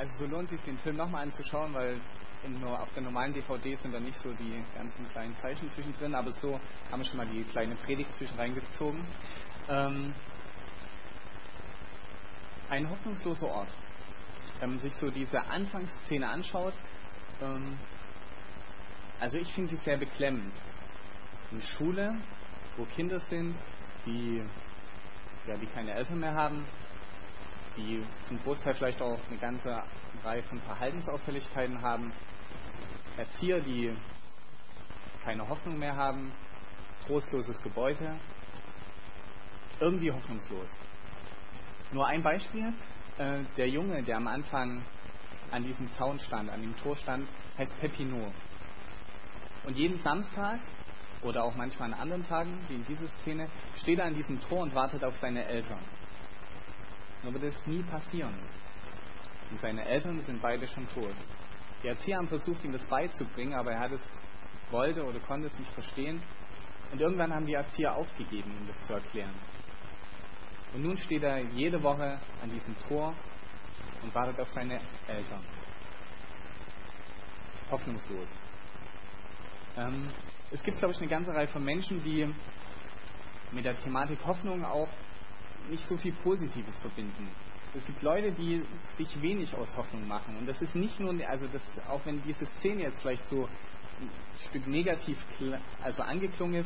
Also so lohnt es sich, den Film nochmal anzuschauen, weil auf der normalen DVD sind da nicht so die ganzen kleinen Zeichen zwischendrin, aber so haben wir schon mal die kleine Predigt zwischen reingezogen. Ein hoffnungsloser Ort. Wenn man sich so diese Anfangsszene anschaut, also ich finde sie sehr beklemmend. Eine Schule, wo Kinder sind, die keine Eltern mehr haben, die zum Großteil vielleicht auch eine ganze Reihe von Verhaltensauffälligkeiten haben, Erzieher, die keine Hoffnung mehr haben, trostloses Gebäude, irgendwie hoffnungslos. Nur ein Beispiel, der Junge, der am Anfang an diesem Zaun stand, an dem Tor stand, heißt Pepino. Und jeden Samstag oder auch manchmal an anderen Tagen, wie in dieser Szene, steht er an diesem Tor und wartet auf seine Eltern. Nur wird es nie passieren. Und seine Eltern sind beide schon tot. Die Erzieher haben versucht, ihm das beizubringen, aber er wollte oder konnte es nicht verstehen. Und irgendwann haben die Erzieher aufgegeben, ihm das zu erklären. Und nun steht er jede Woche an diesem Tor und wartet auf seine Eltern. Hoffnungslos. Es gibt, glaube ich, eine ganze Reihe von Menschen, die mit der Thematik Hoffnung auch nicht so viel Positives verbinden. Es gibt Leute, die sich wenig aus Hoffnung machen. Und das ist nicht nur, auch wenn diese Szene jetzt vielleicht so ein Stück negativ angeklungen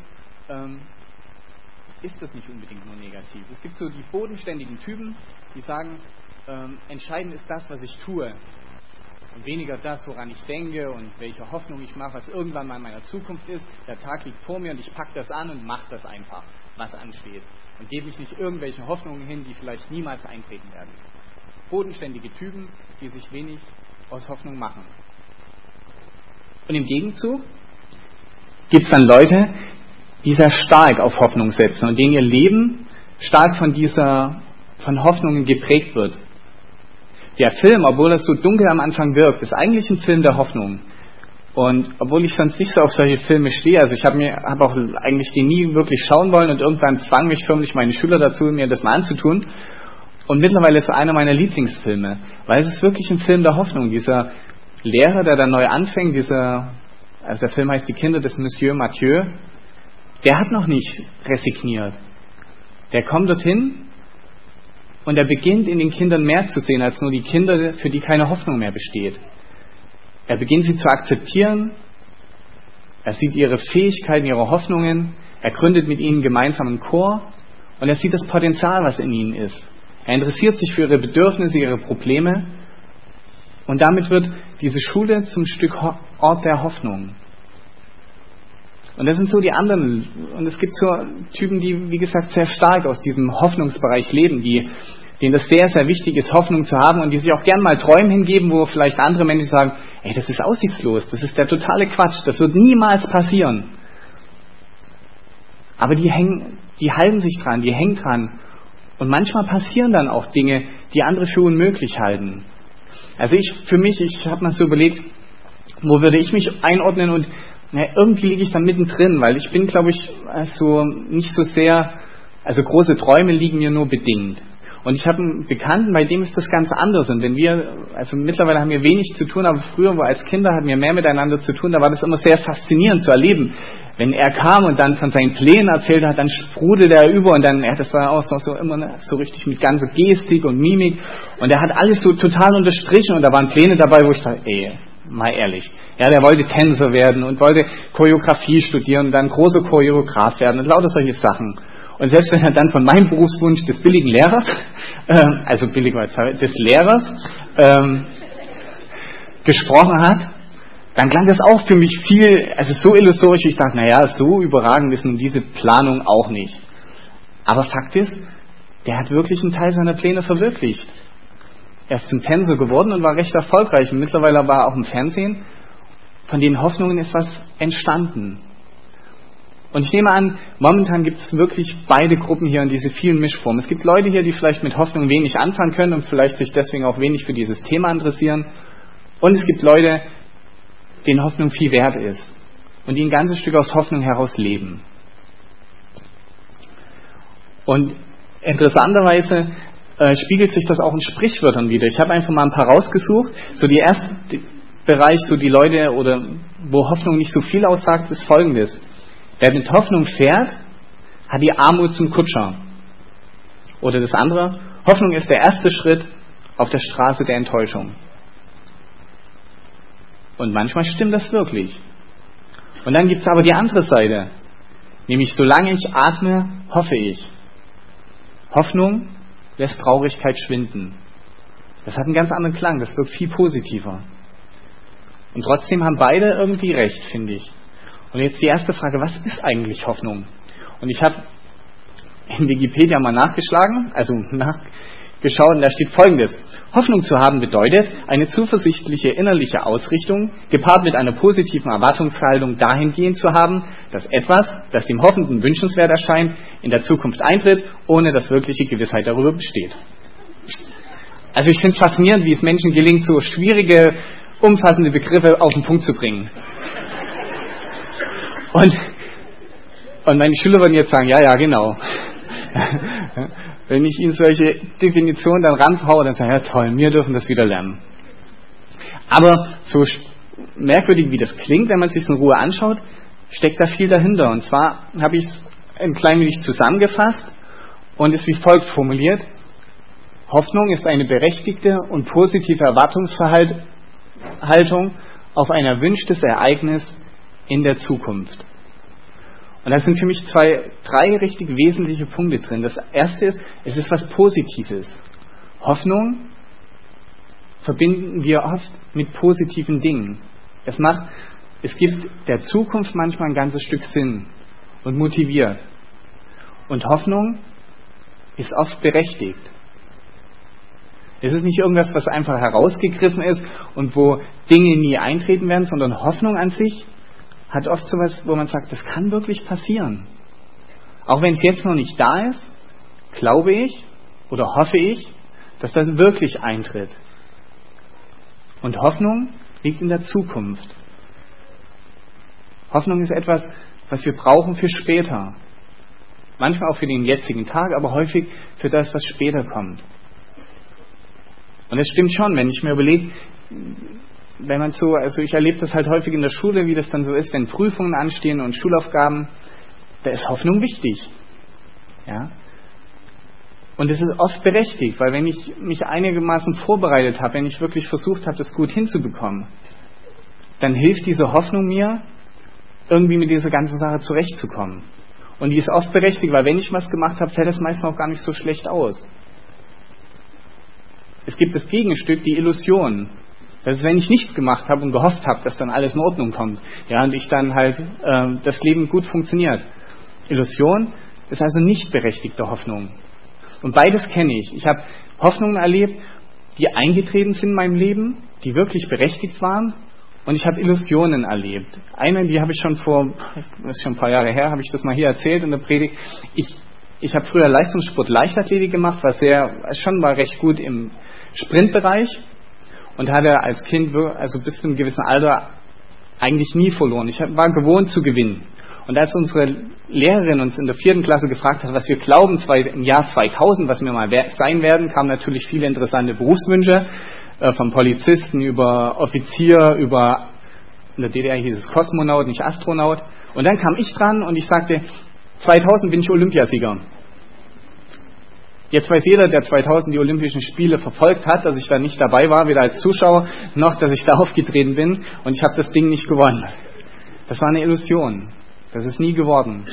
ist das nicht unbedingt nur negativ. Es gibt so die bodenständigen Typen, die sagen, entscheidend ist das, was ich tue. Und weniger das, woran ich denke und welche Hoffnung ich mache, was irgendwann mal in meiner Zukunft ist. Der Tag liegt vor mir und ich packe das an und mache das einfach, was ansteht. Und gebe mich nicht irgendwelche Hoffnungen hin, die vielleicht niemals eintreten werden. Bodenständige Typen, die sich wenig aus Hoffnung machen. Und im Gegenzug gibt es dann Leute, die sehr stark auf Hoffnung setzen und denen ihr Leben stark von Hoffnungen geprägt wird. Der Film, obwohl es so dunkel am Anfang wirkt, ist eigentlich ein Film der Hoffnung. Und obwohl ich sonst nicht so auf solche Filme stehe, also ich habe auch eigentlich den nie wirklich schauen wollen und irgendwann zwang mich förmlich meine Schüler dazu, mir das mal anzutun. Und mittlerweile ist es einer meiner Lieblingsfilme, weil es ist wirklich ein Film der Hoffnung. Dieser Lehrer, der da neu anfängt, der Film heißt Die Kinder des Monsieur Mathieu, der hat noch nicht resigniert. Der kommt dorthin und er beginnt in den Kindern mehr zu sehen als nur die Kinder, für die keine Hoffnung mehr besteht. Er beginnt sie zu akzeptieren, er sieht ihre Fähigkeiten, ihre Hoffnungen, er gründet mit ihnen gemeinsam einen Chor und er sieht das Potenzial, was in ihnen ist. Er interessiert sich für ihre Bedürfnisse, ihre Probleme und damit wird diese Schule zum Stück Ort der Hoffnung. Und das sind so die anderen. Und es gibt so Typen, die, wie gesagt, sehr stark aus diesem Hoffnungsbereich leben, denen das sehr, sehr wichtig ist, Hoffnung zu haben und die sich auch gern mal Träumen hingeben, wo vielleicht andere Menschen sagen, ey, das ist aussichtslos, das ist der totale Quatsch, das wird niemals passieren. Aber die halten sich dran, die hängen dran. Und manchmal passieren dann auch Dinge, die andere für unmöglich halten. Also ich habe mal so überlegt, wo würde ich mich einordnen und irgendwie liege ich da mittendrin, weil ich bin, glaube ich, nicht so sehr, große Träume liegen mir nur bedingt. Und ich habe einen Bekannten, bei dem ist das ganz anders. Und mittlerweile haben wir wenig zu tun, aber früher, als Kinder, hatten wir mehr miteinander zu tun, da war das immer sehr faszinierend zu erleben. Wenn er kam und dann von seinen Plänen erzählt hat, dann sprudelte er über und dann, das war auch so immer so richtig mit ganzer Gestik und Mimik. Und er hat alles so total unterstrichen und da waren Pläne dabei, wo ich dachte, mal ehrlich. Ja, der wollte Tänzer werden und wollte Choreografie studieren und dann großer Choreograf werden und lauter solche Sachen. Und selbst wenn er dann von meinem Berufswunsch des billigen Lehrers, des Lehrers, gesprochen hat, dann klang das auch für mich so illusorisch, ich dachte, so überragend ist nun diese Planung auch nicht. Aber Fakt ist, der hat wirklich einen Teil seiner Pläne verwirklicht. Er ist zum Tänzer geworden und war recht erfolgreich. Und mittlerweile war er auch im Fernsehen. Von den Hoffnungen ist was entstanden. Und ich nehme an, momentan gibt es wirklich beide Gruppen hier in diese vielen Mischformen. Es gibt Leute hier, die vielleicht mit Hoffnung wenig anfangen können und vielleicht sich deswegen auch wenig für dieses Thema interessieren. Und es gibt Leute, denen Hoffnung viel wert ist und die ein ganzes Stück aus Hoffnung heraus leben. Und interessanterweise spiegelt sich das auch in Sprichwörtern wieder. Ich habe einfach mal ein paar rausgesucht. So der erste Bereich, so die Leute, oder wo Hoffnung nicht so viel aussagt, ist folgendes. Wer mit Hoffnung fährt, hat die Armut zum Kutscher. Oder das andere, Hoffnung ist der erste Schritt auf der Straße der Enttäuschung. Und manchmal stimmt das wirklich. Und dann gibt es aber die andere Seite. Nämlich, solange ich atme, hoffe ich. Hoffnung lässt Traurigkeit schwinden. Das hat einen ganz anderen Klang, das wirkt viel positiver. Und trotzdem haben beide irgendwie recht, finde ich. Und jetzt die erste Frage, was ist eigentlich Hoffnung? Und ich habe in Wikipedia mal nachgeschlagen, also nachgeschaut, und da steht Folgendes. Hoffnung zu haben bedeutet, eine zuversichtliche innerliche Ausrichtung, gepaart mit einer positiven Erwartungshaltung dahingehend zu haben, dass etwas, das dem Hoffenden wünschenswert erscheint, in der Zukunft eintritt, ohne dass wirkliche Gewissheit darüber besteht. Also ich finde es faszinierend, wie es Menschen gelingt, so schwierige, umfassende Begriffe auf den Punkt zu bringen. Und meine Schüler würden jetzt sagen, ja, genau. Wenn ich ihnen solche Definitionen dann ranhaue, dann sagen, ja toll, wir dürfen das wieder lernen. Aber so merkwürdig wie das klingt, wenn man es sich in Ruhe anschaut, steckt da viel dahinter. Und zwar habe ich es ein klein wenig zusammengefasst und ist wie folgt formuliert. Hoffnung ist eine berechtigte und positive Erwartungshaltung auf ein erwünschtes Ereignis in der Zukunft. Und da sind für mich drei richtig wesentliche Punkte drin. Das erste ist, es ist was Positives. Hoffnung verbinden wir oft mit positiven Dingen. Es gibt der Zukunft manchmal ein ganzes Stück Sinn und motiviert. Und Hoffnung ist oft berechtigt. Es ist nicht irgendwas, was einfach herausgegriffen ist und wo Dinge nie eintreten werden, sondern Hoffnung an sich hat oft sowas, wo man sagt, das kann wirklich passieren. Auch wenn es jetzt noch nicht da ist, glaube ich oder hoffe ich, dass das wirklich eintritt. Und Hoffnung liegt in der Zukunft. Hoffnung ist etwas, was wir brauchen für später. Manchmal auch für den jetzigen Tag, aber häufig für das, was später kommt. Und es stimmt schon, wenn ich mir überlege, wenn man also ich erlebe das halt häufig in der Schule, wie das dann so ist, wenn Prüfungen anstehen und Schulaufgaben, da ist Hoffnung wichtig. Ja? Und es ist oft berechtigt, weil wenn ich mich einigermaßen vorbereitet habe, wenn ich wirklich versucht habe, das gut hinzubekommen, dann hilft diese Hoffnung mir, irgendwie mit dieser ganzen Sache zurechtzukommen. Und die ist oft berechtigt, weil wenn ich was gemacht habe, fällt das meistens auch gar nicht so schlecht aus. Es gibt das Gegenstück, die Illusion. Das ist, wenn ich nichts gemacht habe und gehofft habe, dass dann alles in Ordnung kommt. Ja, und ich dann halt das Leben gut funktioniert. Illusion ist also nicht berechtigte Hoffnung. Und beides kenne ich. Ich habe Hoffnungen erlebt, die eingetreten sind in meinem Leben, die wirklich berechtigt waren. Und ich habe Illusionen erlebt. Eine, die habe ich das ist schon ein paar Jahre her, habe ich das mal hier erzählt in der Predigt. Ich habe früher Leistungssport Leichtathletik gemacht, war recht gut im Sprintbereich und hatte als Kind, also bis zu einem gewissen Alter, eigentlich nie verloren. Ich war gewohnt zu gewinnen. Und als unsere Lehrerin uns in der 4. Klasse gefragt hat, was wir glauben, im Jahr 2000, was wir mal sein werden, kamen natürlich viele interessante Berufswünsche, vom Polizisten über Offizier, über, in der DDR hieß es Kosmonaut, nicht Astronaut. Und dann kam ich dran und ich sagte, 2000 bin ich Olympiasieger. Jetzt weiß jeder, der 2000 die Olympischen Spiele verfolgt hat, dass ich da nicht dabei war, weder als Zuschauer, noch dass ich da aufgetreten bin und ich habe das Ding nicht gewonnen. Das war eine Illusion. Das ist nie geworden.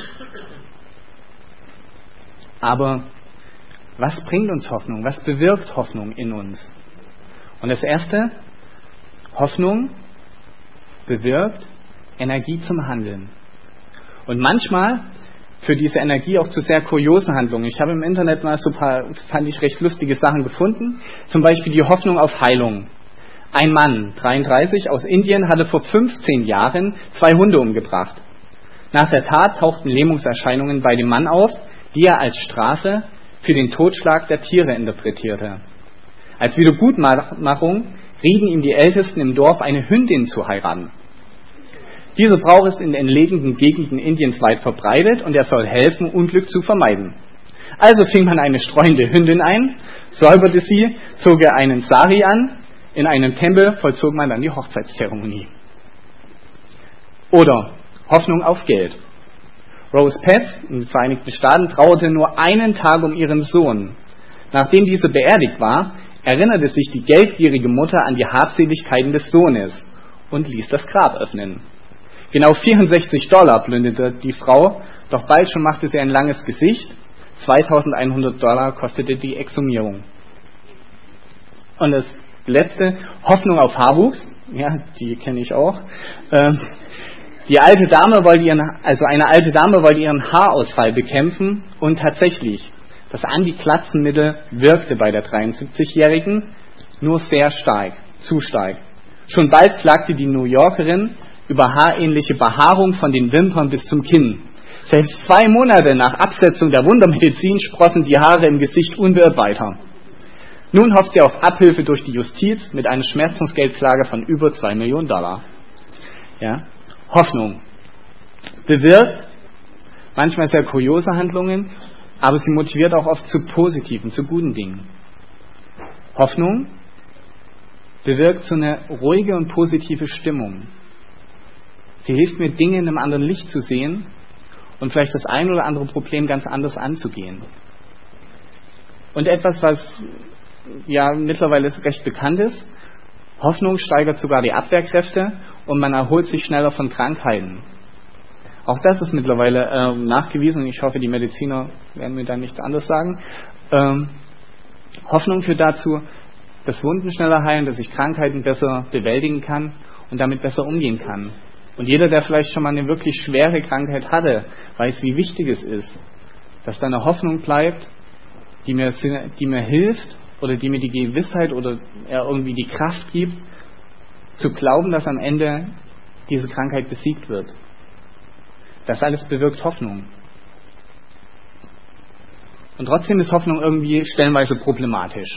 Aber was bringt uns Hoffnung? Was bewirkt Hoffnung in uns? Und das Erste, Hoffnung bewirkt Energie zum Handeln. Und manchmal für diese Energie auch zu sehr kuriosen Handlungen. Ich habe im Internet mal so ein paar, fand ich recht lustige Sachen gefunden. Zum Beispiel die Hoffnung auf Heilung. Ein Mann, 33, aus Indien, hatte vor 15 Jahren 2 Hunde umgebracht. Nach der Tat tauchten Lähmungserscheinungen bei dem Mann auf, die er als Strafe für den Totschlag der Tiere interpretierte. Als Wiedergutmachung rieten ihm die Ältesten im Dorf, eine Hündin zu heiraten. Dieser Brauch ist in entlegenen Gegenden Indiens weit verbreitet und er soll helfen, Unglück zu vermeiden. Also fing man eine streunende Hündin ein, säuberte sie, zog ihr einen Sari an, in einem Tempel vollzog man dann die Hochzeitszeremonie. Oder Hoffnung auf Geld. Rose Petz in den Vereinigten Staaten trauerte nur einen Tag um ihren Sohn. Nachdem dieser beerdigt war, erinnerte sich die geldgierige Mutter an die Habseligkeiten des Sohnes und ließ das Grab öffnen. Genau $64 plünderte die Frau, doch bald schon machte sie ein langes Gesicht. $2.100 kostete die Exhumierung. Und das letzte, Hoffnung auf Haarwuchs, ja, die kenne ich auch. Eine alte Dame wollte ihren Haarausfall bekämpfen und tatsächlich, das Anti-Glatzenmittel wirkte bei der 73-Jährigen nur sehr stark, zu stark. Schon bald klagte die New Yorkerin über haarähnliche Behaarung von den Wimpern bis zum Kinn. Selbst 2 Monate nach Absetzung der Wundermedizin sprossen die Haare im Gesicht unbeirrt weiter. Nun hofft sie auf Abhilfe durch die Justiz mit einer Schmerzensgeldklage von über $2 Millionen. Ja? Hoffnung bewirkt manchmal sehr kuriose Handlungen, aber sie motiviert auch oft zu positiven, zu guten Dingen. Hoffnung bewirkt so eine ruhige und positive Stimmung. Sie hilft mir, Dinge in einem anderen Licht zu sehen und vielleicht das ein oder andere Problem ganz anders anzugehen. Und etwas, was ja mittlerweile recht bekannt ist, Hoffnung steigert sogar die Abwehrkräfte und man erholt sich schneller von Krankheiten. Auch das ist mittlerweile nachgewiesen und ich hoffe, die Mediziner werden mir da nichts anderes sagen. Hoffnung führt dazu, dass Wunden schneller heilen, dass ich Krankheiten besser bewältigen kann und damit besser umgehen kann. Und jeder, der vielleicht schon mal eine wirklich schwere Krankheit hatte, weiß, wie wichtig es ist, dass da eine Hoffnung bleibt, die mir hilft oder die mir die Gewissheit oder irgendwie die Kraft gibt, zu glauben, dass am Ende diese Krankheit besiegt wird. Das alles bewirkt Hoffnung. Und trotzdem ist Hoffnung irgendwie stellenweise problematisch.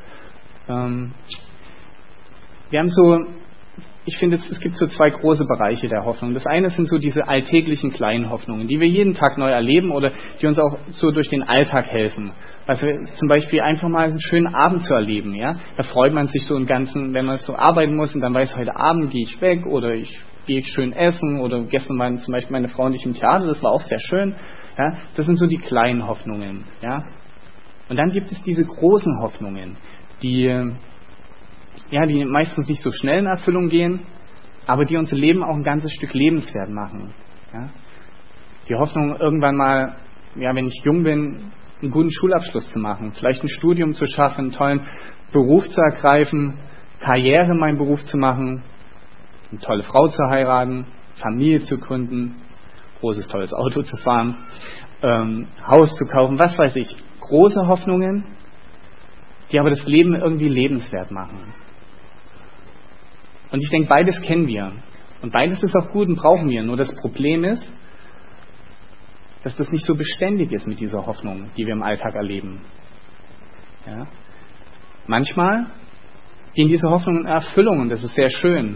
Ich finde, es gibt so 2 große Bereiche der Hoffnung. Das eine sind so diese alltäglichen kleinen Hoffnungen, die wir jeden Tag neu erleben oder die uns auch so durch den Alltag helfen. Also zum Beispiel einfach mal einen schönen Abend zu erleben. Ja? Da freut man sich so im Ganzen, wenn man so arbeiten muss und dann weiß, heute Abend gehe ich weg oder ich gehe schön essen oder gestern waren zum Beispiel meine Frau und ich im Theater, das war auch sehr schön. Ja? Das sind so die kleinen Hoffnungen. Ja? Und dann gibt es diese großen Hoffnungen, die meistens nicht so schnell in Erfüllung gehen, aber die unser Leben auch ein ganzes Stück lebenswert machen. Ja? Die Hoffnung, irgendwann mal, wenn ich jung bin, einen guten Schulabschluss zu machen, vielleicht ein Studium zu schaffen, einen tollen Beruf zu ergreifen, Karriere in meinem Beruf zu machen, eine tolle Frau zu heiraten, Familie zu gründen, großes, tolles Auto zu fahren, Haus zu kaufen, was weiß ich. Große Hoffnungen, die aber das Leben irgendwie lebenswert machen. Und ich denke, beides kennen wir. Und beides ist auch gut und brauchen wir. Nur das Problem ist, dass das nicht so beständig ist mit dieser Hoffnung, die wir im Alltag erleben. Ja? Manchmal gehen diese Hoffnungen in Erfüllung und das ist sehr schön.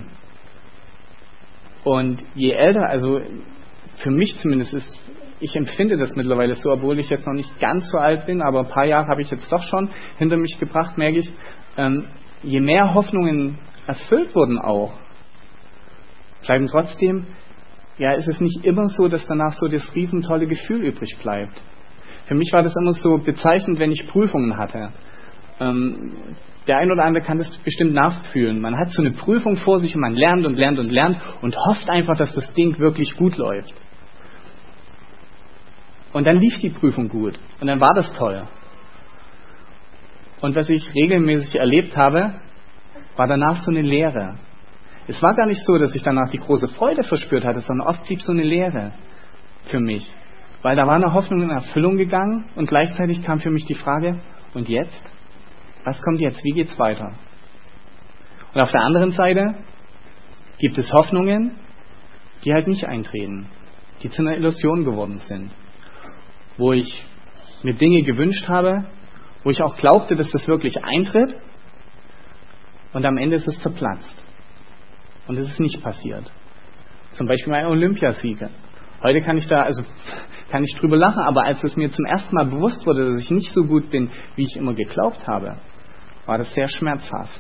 Und je älter, also für mich zumindest ich empfinde das mittlerweile so, obwohl ich jetzt noch nicht ganz so alt bin, aber ein paar Jahre habe ich jetzt doch schon hinter mich gebracht, merke ich, je mehr Hoffnungen erfüllt wurden auch, bleiben trotzdem, ist es nicht immer so, dass danach so das riesentolle Gefühl übrig bleibt. Für mich war das immer so bezeichnend, wenn ich Prüfungen hatte. Der ein oder andere kann das bestimmt nachfühlen. Man hat so eine Prüfung vor sich und man lernt und lernt und lernt und hofft einfach, dass das Ding wirklich gut läuft. Und dann lief die Prüfung gut und dann war das toll. Und was ich regelmäßig erlebt habe, war danach so eine Leere. Es war gar nicht so, dass ich danach die große Freude verspürt hatte, sondern oft blieb so eine Leere für mich. Weil da war eine Hoffnung in Erfüllung gegangen und gleichzeitig kam für mich die Frage, und jetzt? Was kommt jetzt? Wie geht's weiter? Und auf der anderen Seite gibt es Hoffnungen, die halt nicht eintreten, die zu einer Illusion geworden sind. Wo ich mir Dinge gewünscht habe, wo ich auch glaubte, dass das wirklich eintritt und am Ende ist es zerplatzt. Und es ist nicht passiert. Zum Beispiel mein Olympiasieger. Heute kann ich drüber lachen, aber als es mir zum ersten Mal bewusst wurde, dass ich nicht so gut bin, wie ich immer geglaubt habe, war das sehr schmerzhaft.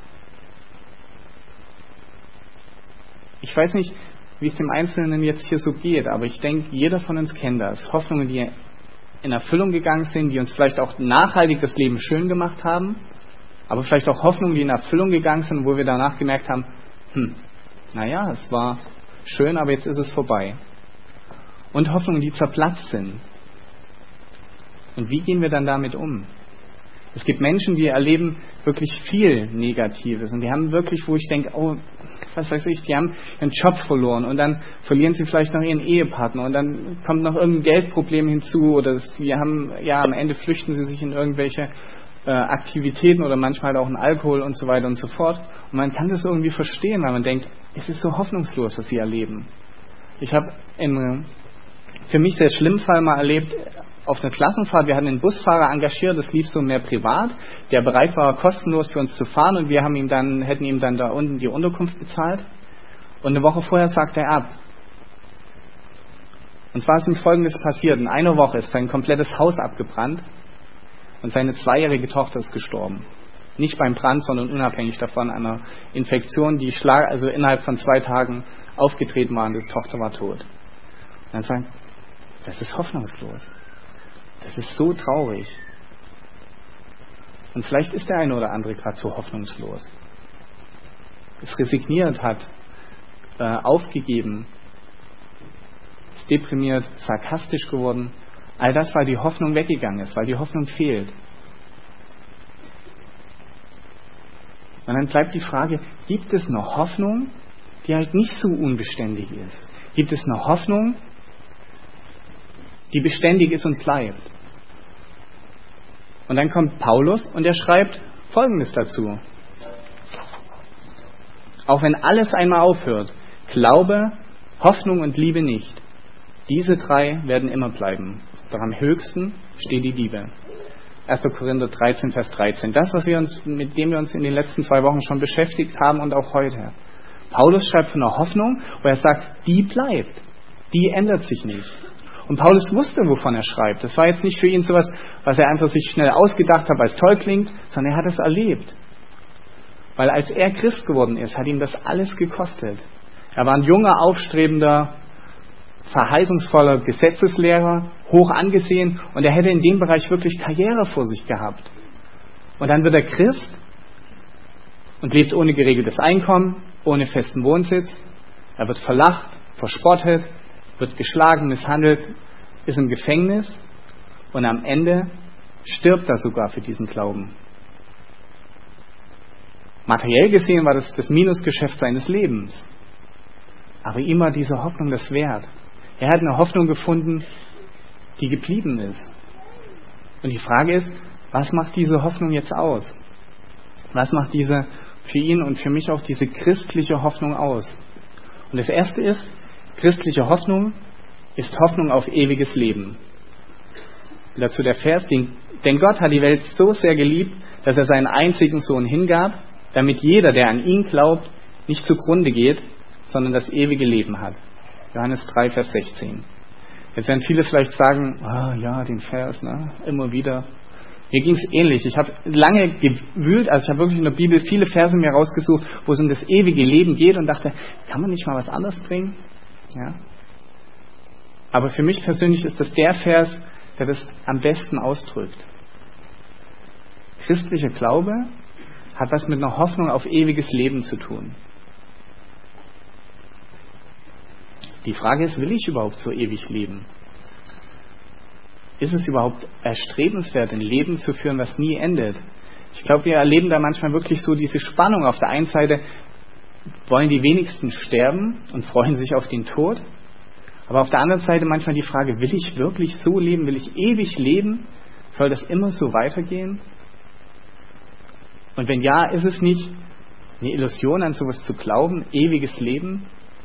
Ich weiß nicht, wie es dem Einzelnen jetzt hier so geht, aber ich denke, jeder von uns kennt das. Hoffnungen, die in Erfüllung gegangen sind, die uns vielleicht auch nachhaltig das Leben schön gemacht haben, aber vielleicht auch Hoffnungen, die in Erfüllung gegangen sind, wo wir danach gemerkt haben, naja, es war schön, aber jetzt ist es vorbei. Und Hoffnungen, die zerplatzt sind. Und wie gehen wir dann damit um? Es gibt Menschen, die erleben wirklich viel Negatives und die haben wirklich, wo ich denke, oh, was weiß ich, die haben ihren Job verloren und dann verlieren sie vielleicht noch ihren Ehepartner und dann kommt noch irgendein Geldproblem hinzu oder sie haben, ja, am Ende flüchten sie sich in irgendwelche Aktivitäten oder manchmal auch in Alkohol und so weiter und so fort. Und man kann das irgendwie verstehen, weil man denkt, es ist so hoffnungslos, was sie erleben. Ich habe für mich sehr schlimmen Fall mal erlebt, auf einer Klassenfahrt, wir hatten einen Busfahrer engagiert, das lief so mehr privat, der bereit war, kostenlos für uns zu fahren und wir hätten ihm dann da unten die Unterkunft bezahlt. Und eine Woche vorher sagte er ab. Und zwar ist ihm Folgendes passiert. In einer Woche ist sein komplettes Haus abgebrannt und seine 2-jährige Tochter ist gestorben. Nicht beim Brand, sondern unabhängig davon einer Infektion, die innerhalb von 2 Tagen aufgetreten war und die Tochter war tot. Und dann sagt, das ist hoffnungslos. Das ist so traurig. Und vielleicht ist der eine oder andere gerade so hoffnungslos. Es resigniert hat, aufgegeben, ist deprimiert, sarkastisch geworden. All das, weil die Hoffnung weggegangen ist, weil die Hoffnung fehlt. Und dann bleibt die Frage, gibt es eine Hoffnung, die halt nicht so unbeständig ist? Gibt es eine Hoffnung, die beständig ist und bleibt? Und dann kommt Paulus und er schreibt Folgendes dazu. Auch wenn alles einmal aufhört, Glaube, Hoffnung und Liebe nicht. Diese 3 werden immer bleiben. Doch am höchsten steht die Liebe. 1. Korinther 13, Vers 13. Das, mit dem wir uns in den letzten 2 Wochen schon beschäftigt haben und auch heute. Paulus schreibt von einer Hoffnung, wo er sagt, die bleibt. Die ändert sich nicht. Und Paulus wusste, wovon er schreibt. Das war jetzt nicht für ihn sowas, was er einfach sich schnell ausgedacht hat, weil es toll klingt, sondern er hat es erlebt. Weil als er Christ geworden ist, hat ihm das alles gekostet. Er war ein junger, aufstrebender, verheißungsvoller Gesetzeslehrer, hoch angesehen und er hätte in dem Bereich wirklich Karriere vor sich gehabt. Und dann wird er Christ und lebt ohne geregeltes Einkommen, ohne festen Wohnsitz. Er wird verlacht, verspottet, wird geschlagen, misshandelt, ist im Gefängnis und am Ende stirbt er sogar für diesen Glauben. Materiell gesehen war das Minusgeschäft seines Lebens. Aber ihm war diese Hoffnung das wert. Er hat eine Hoffnung gefunden, die geblieben ist. Und die Frage ist, was macht diese Hoffnung jetzt aus? Was macht diese für ihn und für mich auch diese christliche Hoffnung aus? Und das Erste ist, christliche Hoffnung ist Hoffnung auf ewiges Leben. Und dazu der Vers, denn Gott hat die Welt so sehr geliebt, dass er seinen einzigen Sohn hingab, damit jeder, der an ihn glaubt, nicht zugrunde geht, sondern das ewige Leben hat. Johannes 3, Vers 16. Jetzt werden viele vielleicht sagen, ja, den Vers, immer wieder. Mir ging es ähnlich. Ich habe lange gewühlt, also ich habe wirklich in der Bibel viele Verse mir rausgesucht, wo es um das ewige Leben geht und dachte, kann man nicht mal was anderes bringen? Ja. Aber für mich persönlich ist das der Vers, der das am besten ausdrückt. Christlicher Glaube hat was mit einer Hoffnung auf ewiges Leben zu tun. Die Frage ist, will ich überhaupt so ewig leben? Ist es überhaupt erstrebenswert, ein Leben zu führen, was nie endet? Ich glaube, wir erleben da manchmal wirklich so diese Spannung. Auf der einen Seite wollen die wenigsten sterben und freuen sich auf den Tod. Aber auf der anderen Seite manchmal die Frage, will ich wirklich so leben? Will ich ewig leben? Soll das immer so weitergehen? Und wenn ja, ist es nicht eine Illusion, an sowas zu glauben, ewiges Leben?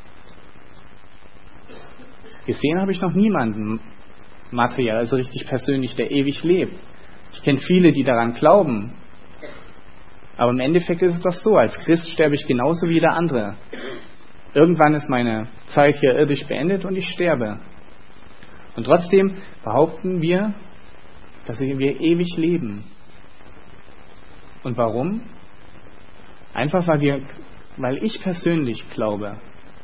Gesehen habe ich noch niemanden materiell, also richtig persönlich, der ewig lebt. Ich kenne viele, die daran glauben. Aber im Endeffekt ist es doch so, als Christ sterbe ich genauso wie der andere. Irgendwann ist meine Zeit hier irdisch beendet und ich sterbe. Und trotzdem behaupten wir, dass wir ewig leben. Und warum? Einfach weil ich persönlich glaube,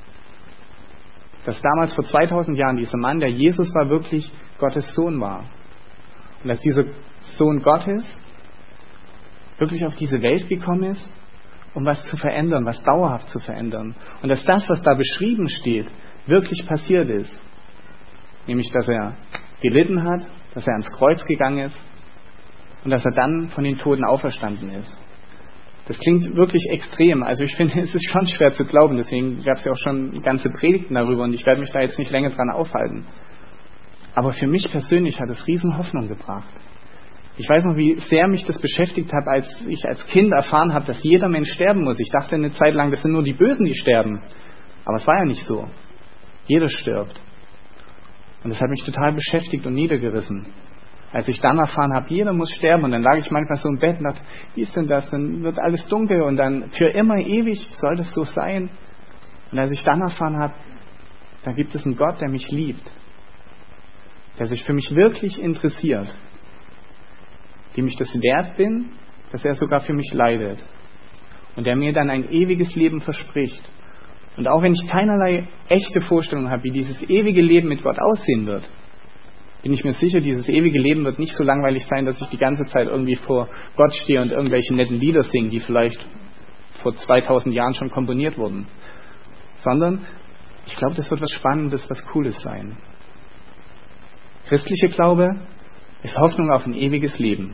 dass damals vor 2000 Jahren dieser Mann, der Jesus war, wirklich Gottes Sohn war. Und dass dieser Sohn Gottes wirklich auf diese Welt gekommen ist, um was zu verändern, was dauerhaft zu verändern. Und dass das, was da beschrieben steht, wirklich passiert ist. Nämlich, dass er gelitten hat, dass er ans Kreuz gegangen ist und dass er dann von den Toten auferstanden ist. Das klingt wirklich extrem. Also ich finde, es ist schon schwer zu glauben. Deswegen gab es ja auch schon ganze Predigten darüber und ich werde mich da jetzt nicht länger dran aufhalten. Aber für mich persönlich hat es riesen Hoffnung gebracht. Ich weiß noch, wie sehr mich das beschäftigt hat, als ich als Kind erfahren habe, dass jeder Mensch sterben muss. Ich dachte eine Zeit lang, das sind nur die Bösen, die sterben. Aber es war ja nicht so. Jeder stirbt. Und das hat mich total beschäftigt und niedergerissen. Als ich dann erfahren habe, jeder muss sterben, und dann lag ich manchmal so im Bett und dachte, wie ist denn das? Dann wird alles dunkel und dann für immer ewig soll das so sein. Und als ich dann erfahren habe, da gibt es einen Gott, der mich liebt, der sich für mich wirklich interessiert, dem ich das wert bin, dass er sogar für mich leidet und der mir dann ein ewiges Leben verspricht. Und auch wenn ich keinerlei echte Vorstellung habe, wie dieses ewige Leben mit Gott aussehen wird, bin ich mir sicher, dieses ewige Leben wird nicht so langweilig sein, dass ich die ganze Zeit irgendwie vor Gott stehe und irgendwelche netten Lieder singe, die vielleicht vor 2000 Jahren schon komponiert wurden. Sondern ich glaube, das wird was Spannendes, was Cooles sein. Christlicher Glaube ist Hoffnung auf ein ewiges Leben.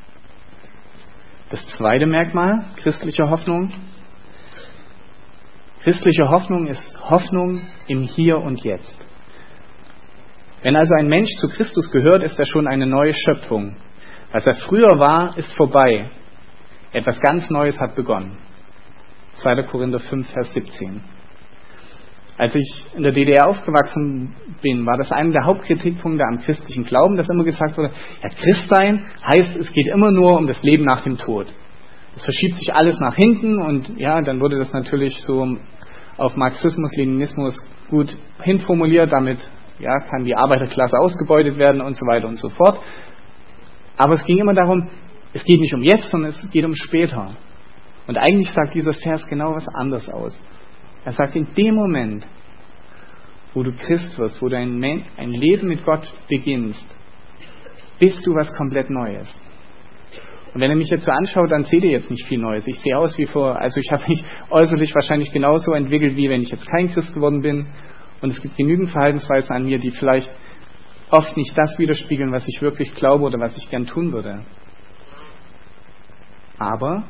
Das zweite Merkmal christlicher Hoffnung. Christliche Hoffnung ist Hoffnung im Hier und Jetzt. Wenn also ein Mensch zu Christus gehört, ist er schon eine neue Schöpfung. Was er früher war, ist vorbei. Etwas ganz Neues hat begonnen. 2. Korinther 5, Vers 17. Als ich in der DDR aufgewachsen bin, war das einer der Hauptkritikpunkte am christlichen Glauben, dass immer gesagt wurde, ja, Christsein heißt, es geht immer nur um das Leben nach dem Tod. Es verschiebt sich alles nach hinten und ja, dann wurde das natürlich so auf Marxismus, Leninismus gut hinformuliert, damit ja, kann die Arbeiterklasse ausgebeutet werden und so weiter und so fort. Aber es ging immer darum, es geht nicht um jetzt, sondern es geht um später. Und eigentlich sagt dieser Vers genau was anderes aus. Er sagt, in dem Moment, wo du Christ wirst, wo du ein Leben mit Gott beginnst, bist du was komplett Neues. Und wenn ihr mich jetzt so anschaut, dann seht ihr jetzt nicht viel Neues. Ich sehe aus wie also ich habe mich äußerlich wahrscheinlich genauso entwickelt, wie wenn ich jetzt kein Christ geworden bin. Und es gibt genügend Verhaltensweisen an mir, die vielleicht oft nicht das widerspiegeln, was ich wirklich glaube oder was ich gern tun würde. Aber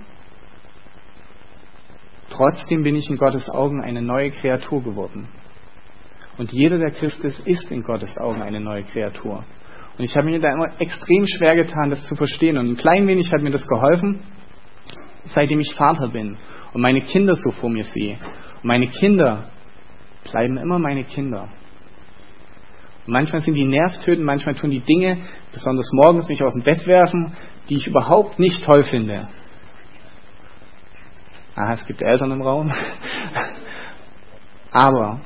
trotzdem bin ich in Gottes Augen eine neue Kreatur geworden. Und jeder, der Christ ist, ist in Gottes Augen eine neue Kreatur. Und ich habe mir da immer extrem schwer getan, das zu verstehen. Und ein klein wenig hat mir das geholfen, seitdem ich Vater bin und meine Kinder so vor mir sehe. Und meine Kinder bleiben immer meine Kinder. Und manchmal sind die nervtötend, manchmal tun die Dinge, besonders morgens, mich aus dem Bett werfen, die ich überhaupt nicht toll finde. Ah, es gibt Eltern im Raum. Aber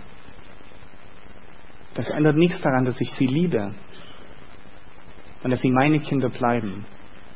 das ändert nichts daran, dass ich sie liebe und dass sie meine Kinder bleiben.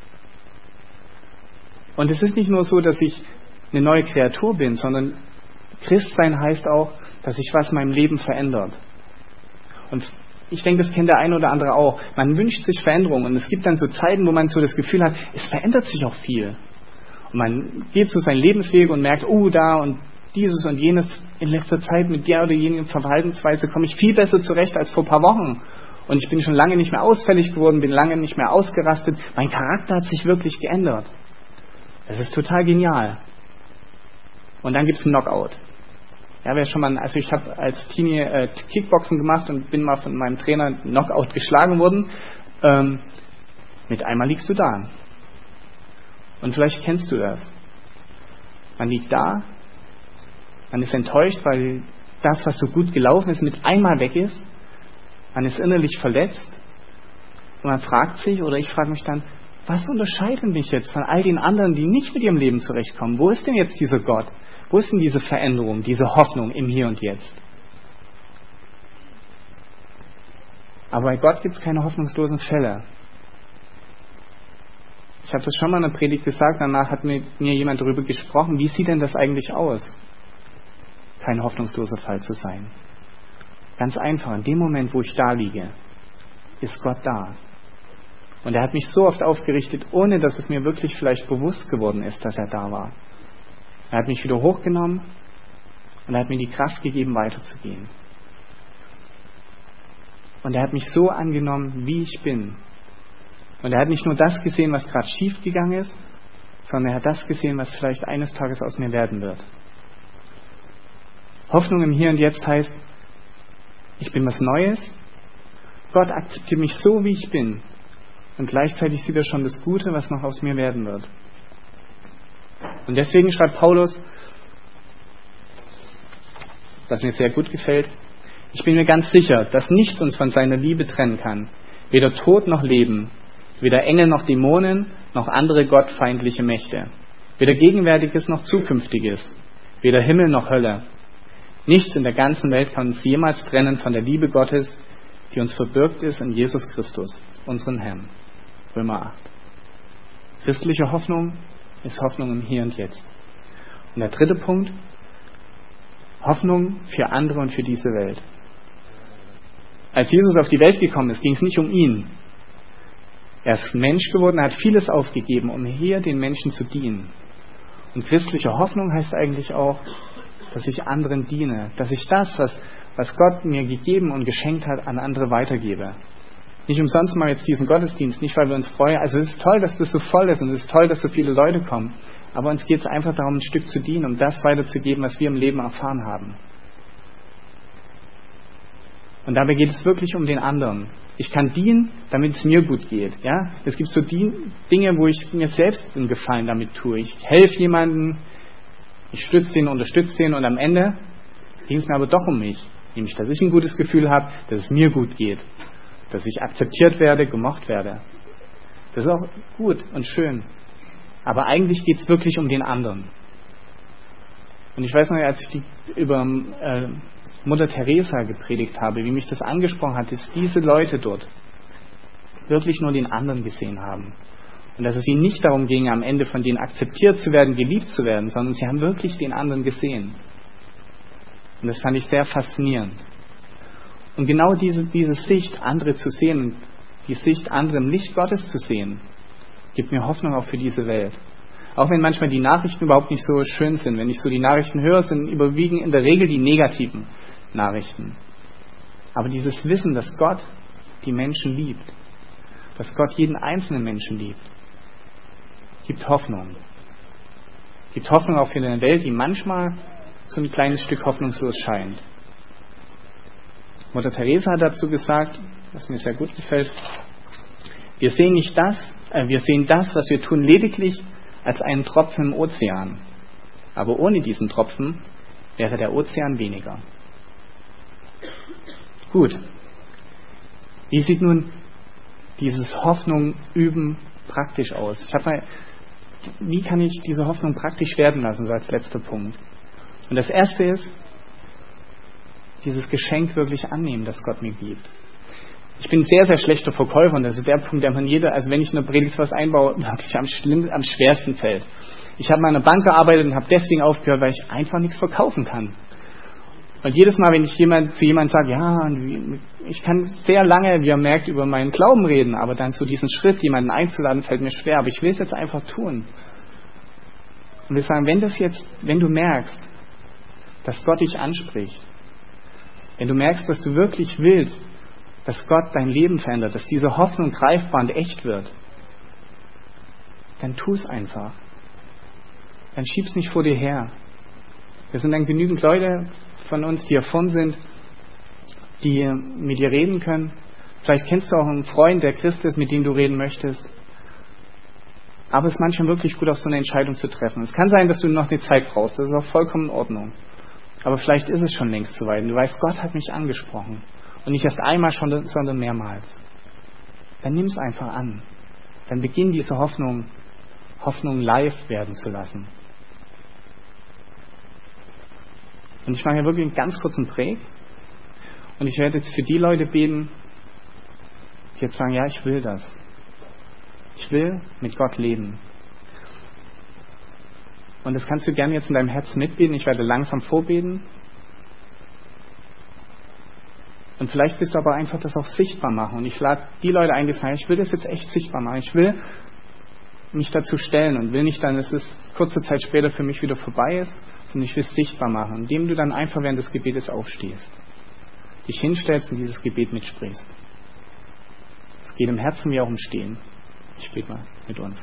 Und es ist nicht nur so, dass ich eine neue Kreatur bin, sondern Christsein heißt auch, dass sich was in meinem Leben verändert. Und ich denke, das kennt der eine oder andere auch. Man wünscht sich Veränderung und es gibt dann so Zeiten, wo man so das Gefühl hat, es verändert sich auch viel. Und man geht so seinen Lebensweg und merkt, oh, da und dieses und jenes, in letzter Zeit mit der oder jenen Verhaltensweise komme ich viel besser zurecht als vor ein paar Wochen. Und ich bin schon lange nicht mehr ausfällig geworden, bin lange nicht mehr ausgerastet. Mein Charakter hat sich wirklich geändert. Das ist total genial. Und dann gibt es einen Knockout. Ja, also ich habe als Teenie Kickboxen gemacht und bin mal von meinem Trainer Knockout geschlagen worden. Mit einmal liegst du da. Und vielleicht kennst du das. Man liegt da, man ist enttäuscht, weil das, was so gut gelaufen ist, mit einmal weg ist. Man ist innerlich verletzt und man fragt sich, oder ich frage mich dann, Was unterscheidet mich jetzt von all den anderen, die nicht mit ihrem Leben zurechtkommen? Wo ist denn jetzt dieser Gott? Wo ist denn diese Veränderung, diese Hoffnung im Hier und Jetzt? Aber bei Gott gibt es keine hoffnungslosen Fälle. Ich habe das schon mal in der Predigt gesagt, danach hat mir jemand darüber gesprochen, wie sieht denn das eigentlich aus, kein hoffnungsloser Fall zu sein? Ganz einfach, in dem Moment, wo ich da liege, ist Gott da. Und er hat mich so oft aufgerichtet, ohne dass es mir wirklich vielleicht bewusst geworden ist, dass er da war. Er hat mich wieder hochgenommen und er hat mir die Kraft gegeben, weiterzugehen. Und er hat mich so angenommen, wie ich bin. Und er hat nicht nur das gesehen, was gerade schief gegangen ist, sondern er hat das gesehen, was vielleicht eines Tages aus mir werden wird. Hoffnung im Hier und Jetzt heißt, ich bin was Neues. Gott akzeptiert mich so, wie ich bin. Und gleichzeitig sieht er schon das Gute, was noch aus mir werden wird. Und deswegen schreibt Paulus, was mir sehr gut gefällt, ich bin mir ganz sicher, dass nichts uns von seiner Liebe trennen kann. Weder Tod noch Leben, weder Engel noch Dämonen, noch andere gottfeindliche Mächte. Weder Gegenwärtiges noch Zukünftiges, weder Himmel noch Hölle. Nichts in der ganzen Welt kann uns jemals trennen von der Liebe Gottes, die uns verbürgt ist in Jesus Christus, unseren Herrn. Römer 8. Christliche Hoffnung ist Hoffnung im Hier und Jetzt. Und der dritte Punkt, Hoffnung für andere und für diese Welt. Als Jesus auf die Welt gekommen ist, ging es nicht um ihn. Er ist Mensch geworden, er hat vieles aufgegeben, um hier den Menschen zu dienen. Und christliche Hoffnung heißt eigentlich auch, dass ich anderen diene, dass ich das, was Gott mir gegeben und geschenkt hat, an andere weitergebe. Nicht umsonst mal jetzt diesen Gottesdienst, nicht weil wir uns freuen. Also es ist toll, dass das so voll ist und es ist toll, dass so viele Leute kommen. Aber uns geht es einfach darum, ein Stück zu dienen, um das weiterzugeben, was wir im Leben erfahren haben. Und dabei geht es wirklich um den anderen. Ich kann dienen, damit es mir gut geht. Ja? Es gibt so Dinge, wo ich mir selbst einen Gefallen damit tue. Ich helfe jemandem, ich stütze den, unterstütze den und am Ende ging es mir aber doch um mich. Nämlich, dass ich ein gutes Gefühl habe, dass es mir gut geht. Dass ich akzeptiert werde, gemocht werde. Das ist auch gut und schön. Aber eigentlich geht es wirklich um den anderen. Und ich weiß noch, als ich über Mutter Teresa gepredigt habe, wie mich das angesprochen hat, dass diese Leute dort wirklich nur den anderen gesehen haben. Und dass es ihnen nicht darum ging, am Ende von denen akzeptiert zu werden, geliebt zu werden, sondern sie haben wirklich den anderen gesehen. Und das fand ich sehr faszinierend. Und genau diese Sicht, andere zu sehen, die Sicht, andere im Licht Gottes zu sehen, gibt mir Hoffnung auch für diese Welt. Auch wenn manchmal die Nachrichten überhaupt nicht so schön sind. Wenn ich so die Nachrichten höre, sind überwiegend in der Regel die negativen Nachrichten. Aber dieses Wissen, dass Gott die Menschen liebt, dass Gott jeden einzelnen Menschen liebt, gibt Hoffnung. Gibt Hoffnung auch für eine Welt, die manchmal so ein kleines Stück hoffnungslos scheint. Mutter Teresa hat dazu gesagt, was mir sehr gut gefällt, wir sehen das, was wir tun, lediglich als einen Tropfen im Ozean. Aber ohne diesen Tropfen wäre der Ozean weniger. Gut. Wie sieht nun dieses Hoffnung üben praktisch aus? Wie kann ich diese Hoffnung praktisch werden lassen, so als letzter Punkt? Und das erste ist, dieses Geschenk wirklich annehmen, das Gott mir gibt. Ich bin ein sehr, sehr schlechter Verkäufer und das ist der Punkt, der man also wenn ich eine Predigt was einbaue, wirklich am schwersten fällt. Ich habe mal in einer Bank gearbeitet und habe deswegen aufgehört, weil ich einfach nichts verkaufen kann. Und jedes Mal, wenn ich zu jemandem sage, ja, ich kann sehr lange, wie ihr merkt, über meinen Glauben reden, aber dann zu diesem Schritt, jemanden einzuladen, fällt mir schwer, aber ich will es jetzt einfach tun. Und wir sagen, wenn du merkst, dass Gott dich anspricht, wenn du merkst, dass du wirklich willst, dass Gott dein Leben verändert, dass diese Hoffnung greifbar und echt wird, dann tu es einfach. Dann schieb's nicht vor dir her. Es sind dann genügend Leute von uns, die hier vorn sind, die mit dir reden können. Vielleicht kennst du auch einen Freund, der Christ ist, mit dem du reden möchtest. Aber es ist manchmal wirklich gut, auch so eine Entscheidung zu treffen. Es kann sein, dass du noch eine Zeit brauchst. Das ist auch vollkommen in Ordnung. Aber vielleicht ist es schon längst so weit. Und du weißt, Gott hat mich angesprochen. Und nicht erst einmal schon, sondern mehrmals. Dann nimm es einfach an. dann beginn diese Hoffnung live werden zu lassen. Und ich mache hier wirklich einen ganz kurzen Break. Und ich werde jetzt für die Leute beten, die jetzt sagen, ja, ich will das. Ich will mit Gott leben. Und das kannst du gerne jetzt in deinem Herzen mitbeten. Ich werde langsam vorbeten. Und vielleicht willst du aber einfach das auch sichtbar machen. Und ich lade die Leute ein, die sagen, ich will das jetzt echt sichtbar machen. Ich will mich dazu stellen und will nicht dann, dass es kurze Zeit später für mich wieder vorbei ist, sondern ich will es sichtbar machen, indem du dann einfach während des Gebetes aufstehst, dich hinstellst und dieses Gebet mitsprichst. Es geht im Herzen wie auch im Stehen. Ich bete mal mit uns.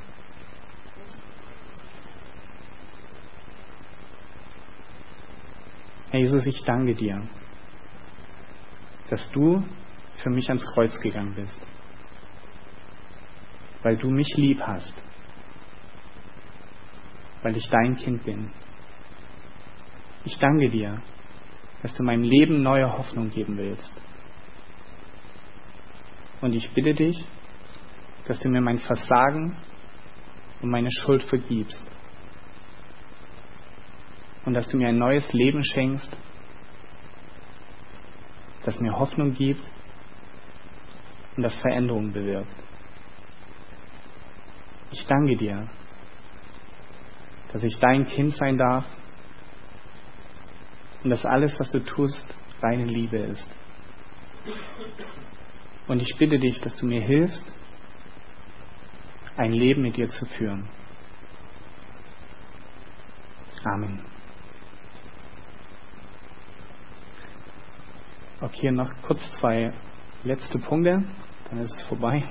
Herr Jesus, ich danke dir, dass du für mich ans Kreuz gegangen bist, weil du mich lieb hast, weil ich dein Kind bin. Ich danke dir, dass du meinem Leben neue Hoffnung geben willst. Und ich bitte dich, dass du mir mein Versagen und meine Schuld vergibst. Und dass du mir ein neues Leben schenkst, das mir Hoffnung gibt und das Veränderung bewirkt. Ich danke dir, dass ich dein Kind sein darf und dass alles, was du tust, deine Liebe ist. Und ich bitte dich, dass du mir hilfst, ein Leben mit dir zu führen. Amen. Okay, noch kurz 2 letzte Punkte, dann ist es vorbei.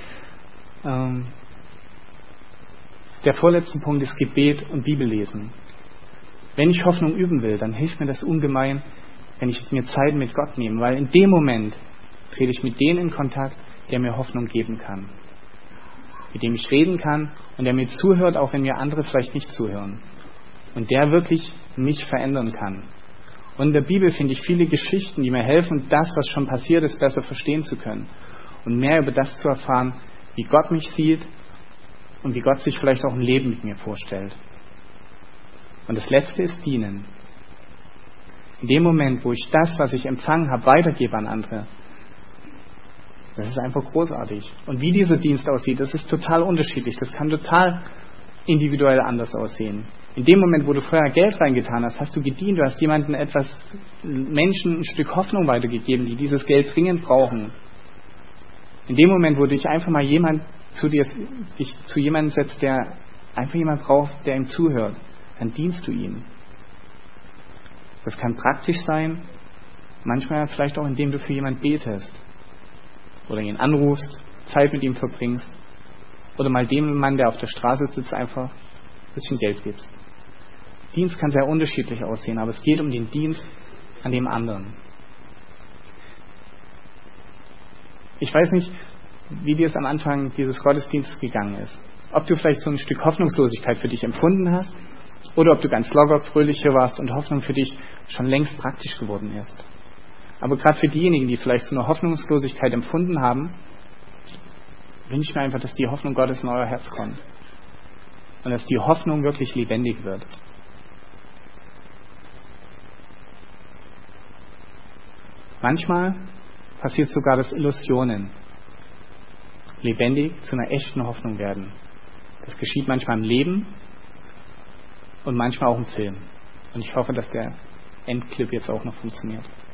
Der vorletzte Punkt ist Gebet und Bibellesen. Wenn ich Hoffnung üben will, dann hilft mir das ungemein, wenn ich mir Zeit mit Gott nehme, weil in dem Moment trete ich mit dem in Kontakt, der mir Hoffnung geben kann, mit dem ich reden kann und der mir zuhört, auch wenn mir andere vielleicht nicht zuhören und der wirklich mich verändern kann. Und in der Bibel finde ich viele Geschichten, die mir helfen, das, was schon passiert ist, besser verstehen zu können und mehr über das zu erfahren, wie Gott mich sieht und wie Gott sich vielleicht auch ein Leben mit mir vorstellt. Und das Letzte ist Dienen. In dem Moment, wo ich das, was ich empfangen habe, weitergebe an andere, das ist einfach großartig. Und wie dieser Dienst aussieht, das ist total unterschiedlich. Das kann total individuell anders aussehen. In dem Moment, wo du vorher Geld reingetan hast, hast du gedient, du hast jemandem Menschen ein Stück Hoffnung weitergegeben, die dieses Geld dringend brauchen. In dem Moment, wo dich einfach mal dich zu jemandem setzt, der einfach jemand braucht, der ihm zuhört, dann dienst du ihm. Das kann praktisch sein, manchmal vielleicht auch, indem du für jemanden betest oder ihn anrufst, Zeit mit ihm verbringst oder mal dem Mann, der auf der Straße sitzt, einfach ein bisschen Geld gibst. Dienst kann sehr unterschiedlich aussehen, aber es geht um den Dienst an dem anderen. Ich weiß nicht, wie dir es am Anfang dieses Gottesdienstes gegangen ist. Ob du vielleicht so ein Stück Hoffnungslosigkeit für dich empfunden hast oder ob du ganz locker, fröhlich hier warst und Hoffnung für dich schon längst praktisch geworden ist. Aber gerade für diejenigen, die vielleicht so eine Hoffnungslosigkeit empfunden haben, wünsche ich mir einfach, dass die Hoffnung Gottes in euer Herz kommt. Und dass die Hoffnung wirklich lebendig wird. Manchmal passiert sogar, dass Illusionen lebendig zu einer echten Hoffnung werden. Das geschieht manchmal im Leben und manchmal auch im Film. Und ich hoffe, dass der Endclip jetzt auch noch funktioniert.